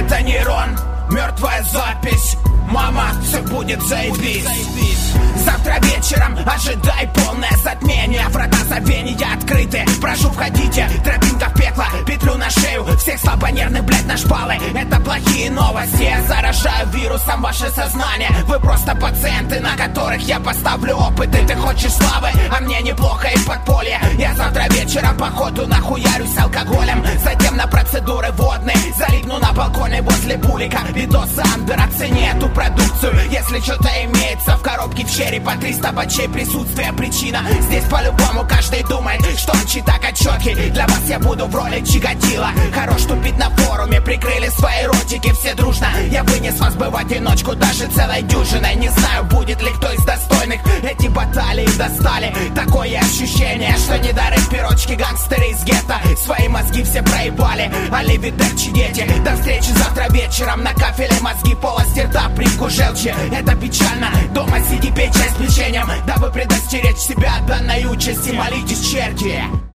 Это нейрон, мертвая запись. Мама, все будет заебись. Завтра вечером ожидай полное затмение. Врата забвения открыты, прошу входите. Тропинка в пекло, петлю на шею. Всех слабонервных, блядь, на шпалы. Это плохие новости, я заражаю вирусом ваше сознание. Вы просто пациенты, на которых я поставлю опыты. Ты хочешь славы, а мне неплохо и подполье. Я завтра вечером походу нахуярюсь алкоголем. Затем на процедуры водные залипну на балконе возле булика. Видосы андер, оцени эту продукцию. Если что-то имеется в коробке в черри по 300 бачей, присутствие причина. Здесь по-любому каждый думает, что он читак отчеткий. Для вас я буду в роли Чикатило. Хорош тупить на форуме, прикрыли свои ротики все дружно. Я вынес вас бы в одиночку даже целой дюжиной. Не знаю, будет ли кто из достойных. Эти баталии достали. Такое ощущение, что не дары пирочки гангстеры из гетто. Свои мозги все проебали. Аливидерчи, дети. До встречи завтра вечером. На кафеле мозги, полости рта, привкус желчи. Это печально. Дома сиди, пей чай с печеньем, дабы предостеречь себя от данной участи. Молитесь, черти.